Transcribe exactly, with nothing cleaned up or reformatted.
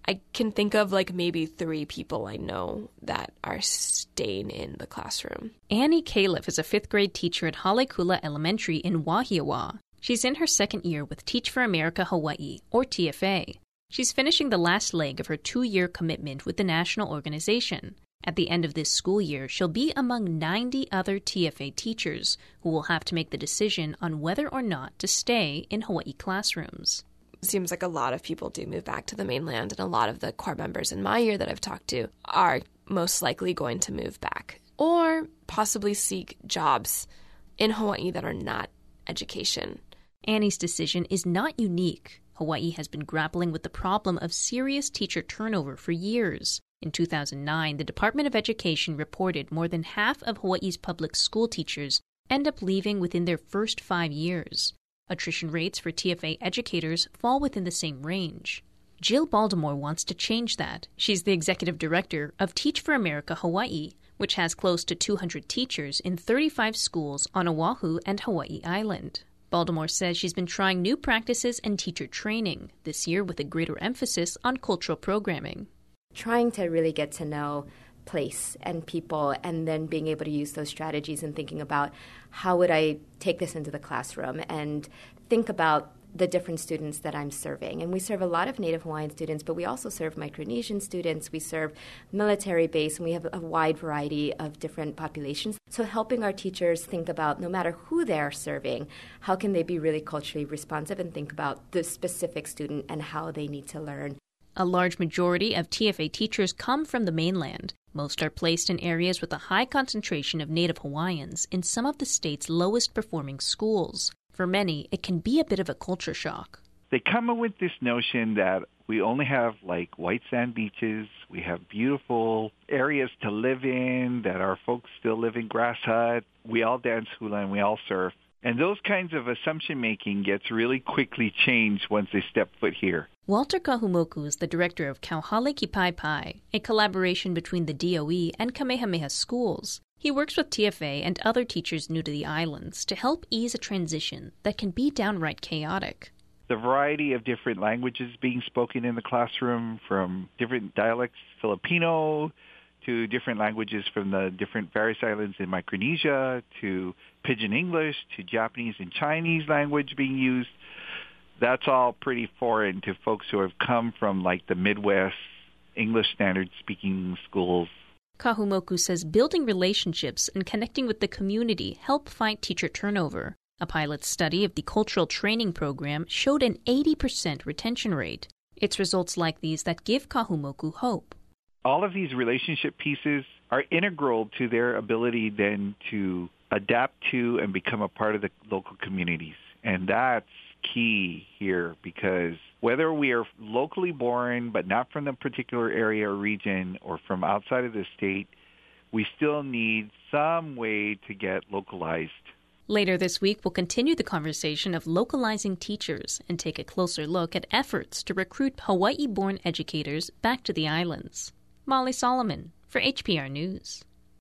I can think of like maybe three people I know that are staying in the classroom. Annie Califf is a fifth grade teacher at Halekula Elementary in Wahiawa. She's in her second year with Teach for America Hawaii, or T F A. She's finishing the last leg of her two-year commitment with the national organization. At the end of this school year, she'll be among ninety other T F A teachers who will have to make the decision on whether or not to stay in Hawaii classrooms. Seems like a lot of people do move back to the mainland, and a lot of the core members in my year that I've talked to are most likely going to move back or possibly seek jobs in Hawaii that are not education. Annie's decision is not unique. Hawaii has been grappling with the problem of serious teacher turnover for years. In two thousand nine, the Department of Education reported more than half of Hawaii's public school teachers end up leaving within their first five years. Attrition rates for T F A educators fall within the same range. Jill Baltimore wants to change that. She's the executive director of Teach for America Hawaii, which has close to two hundred teachers in thirty-five schools on Oahu and Hawaii Island. Baltimore says she's been trying new practices and teacher training, this year with a greater emphasis on cultural programming. Trying to really get to know place and people, and then being able to use those strategies and thinking about how would I take this into the classroom and think about the different students that I'm serving. And we serve a lot of Native Hawaiian students, but we also serve Micronesian students, we serve military base, and we have a wide variety of different populations. So helping our teachers think about, no matter who they're serving, how can they be really culturally responsive and think about the specific student and how they need to learn. A large majority of T F A teachers come from the mainland. Most are placed in areas with a high concentration of Native Hawaiians in some of the state's lowest performing schools. For many, it can be a bit of a culture shock. They come in with this notion that we only have like white sand beaches, we have beautiful areas to live in, that our folks still live in grass hut, we all dance hula and we all surf. And those kinds of assumption making gets really quickly changed once they step foot here. Walter Kahumoku is the director of Kauhale Kipaipai, a collaboration between the D O E and Kamehameha schools. He works with T F A and other teachers new to the islands to help ease a transition that can be downright chaotic. The variety of different languages being spoken in the classroom, from different dialects, Filipino, to different languages from the different various islands in Micronesia, to Pidgin English, to Japanese and Chinese language being used. That's all pretty foreign to folks who have come from like the Midwest English standard speaking schools. Kahumoku says building relationships and connecting with the community help fight teacher turnover. A pilot study of the cultural training program showed an eighty percent retention rate. It's results like these that give Kahumoku hope. All of these relationship pieces are integral to their ability then to adapt to and become a part of the local communities. And that's key here, because whether we are locally born but not from the particular area or region, or from outside of the state, we still need some way to get localized. Later this week, we'll continue the conversation of localizing teachers and take a closer look at efforts to recruit Hawaii-born educators back to the islands. Molly Solomon for H P R News.